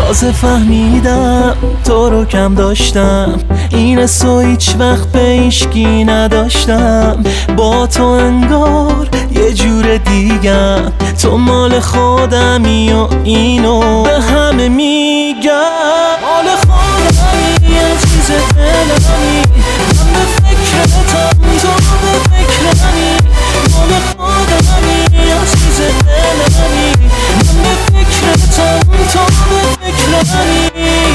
تازه فهمیدم تو رو کم داشتم، این حسو هیچ وقت به هیچکی نداشتم. با تو انگار یه جور دیگم، تو مال خودمی و اینو به همه میگم. مال خودمی عزیز دلمی، من به فکرتم تو به فکرمی. مال خودمی عزیز دلمی، من به فکرتم تو به فکرمی.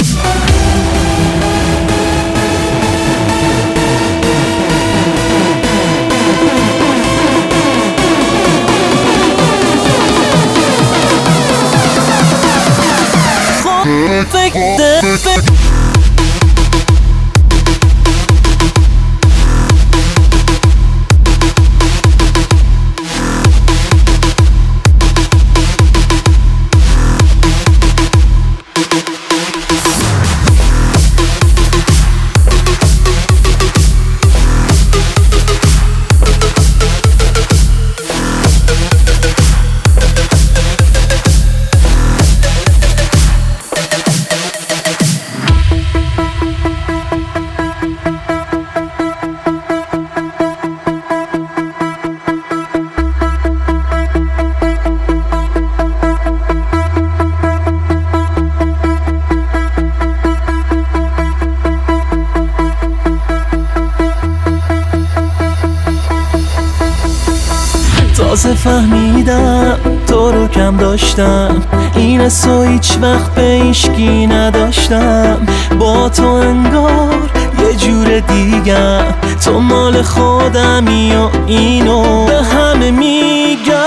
تازه فهمیدم تو رو کم داشتم، این حسو هیچ وقت به هیچکی نداشتم. با تو انگار یه جور دیگم، تو مال خودمی و اینو به همه میگم.